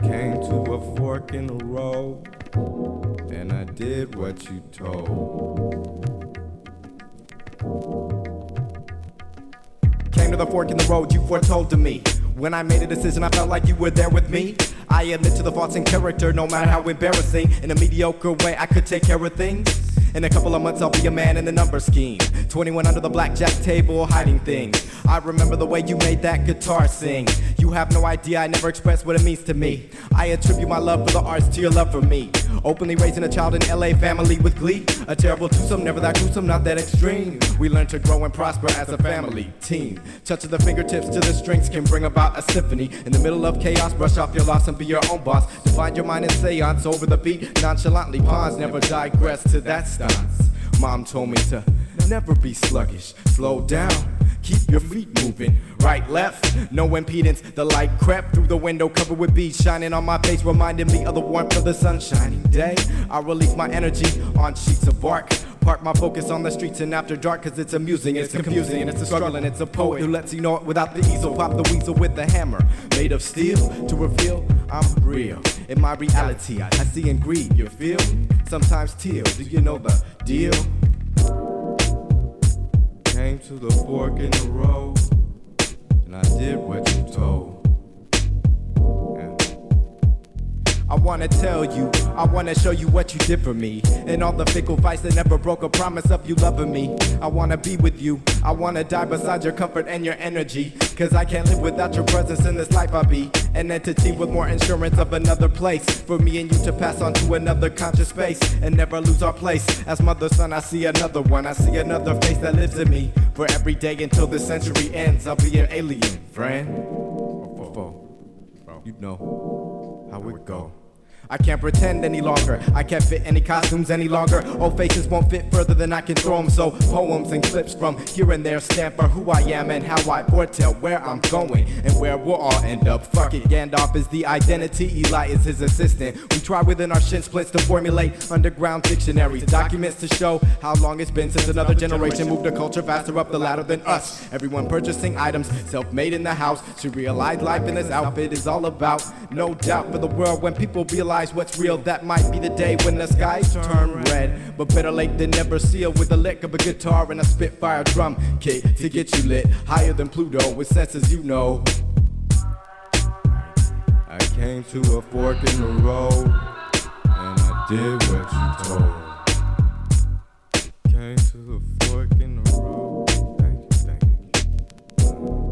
came to a fork in the road, and I did what you told. Came to the fork in the road you foretold to me. When I made a decision, I felt like you were there with me. I admit to the faults in character, no matter how embarrassing. In a mediocre way, I could take care of things. In a couple of months, I'll be a man in the number scheme. 21 under the blackjack table, hiding things. I remember the way you made that guitar sing. You have no idea, I never expressed what it means to me. I attribute my love for the arts to your love for me. Openly raising a child in LA family with glee. A terrible twosome, never that gruesome, not that extreme. We learn to grow and prosper as a family team. Touch of the fingertips to the strings can bring about a symphony. In the middle of chaos, brush off your loss and be your own boss. Define your mind and seance over the beat. Nonchalantly, pawns never digress to that stance. Mom told me to never be sluggish. Slow down, keep your feet moving. Right, left, no impedance. The light crept through the window covered with beads, shining on my face, reminding me of the warmth of the sunshining day. I release my energy on sheets of bark. Park my focus on the streets and after dark, cause it's amusing, it's confusing, and it's a struggle, and it's a poet who lets you know it without the easel. Pop the weasel with the hammer, made of steel, to reveal I'm real. In my reality, I see and grieve, you feel? Sometimes teal, do you know the deal? Came to the fork in the road, and I did what you told. I wanna tell you, I wanna show you what you did for me. And all the fickle fights that never broke a promise of you loving me. I wanna be with you, I wanna die beside your comfort and your energy. Cause I can't live without your presence in this life. I'll be an entity with more insurance of another place. For me and you to pass on to another conscious space and never lose our place. As mother, son, I see another one, I see another face that lives in me. For every day until this century ends, I'll be an alien, friend. You know how it go. I can't pretend any longer, I can't fit any costumes any longer. Old faces won't fit further than I can throw them. So poems and clips from here and there stand for who I am and how I foretell where I'm going and where we'll all end up. Fuck it, Gandalf is the identity, Eli is his assistant. We try within our shin splits to formulate underground dictionaries, documents to show how long it's been since another generation moved the culture faster up the ladder than us. Everyone purchasing items, self-made in the house, to realize life in this outfit is all about. No doubt for the world when people realize what's real, that might be the day when the skies turn red. But better late than never, sealed with the lick of a guitar and a Spitfire drum kit to get you lit higher than Pluto with senses, you know. I came to a fork in the road, and I did what you told. Came to the fork in the road. Thank you.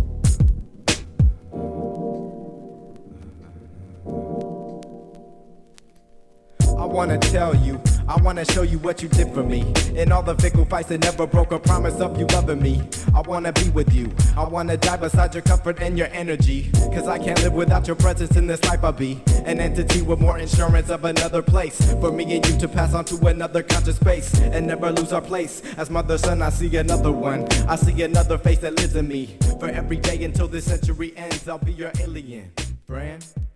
I wanna tell you, I wanna show you what you did for me. In all the fickle fights that never broke a promise of you loving me. I wanna be with you, I wanna die beside your comfort and your energy. Cause I can't live without your presence in this life. I'll be an entity with more insurance of another place. For me and you to pass on to another conscious space and never lose our place. As mother, son, I see another one, I see another face that lives in me. For every day until this century ends, I'll be your alien, friend.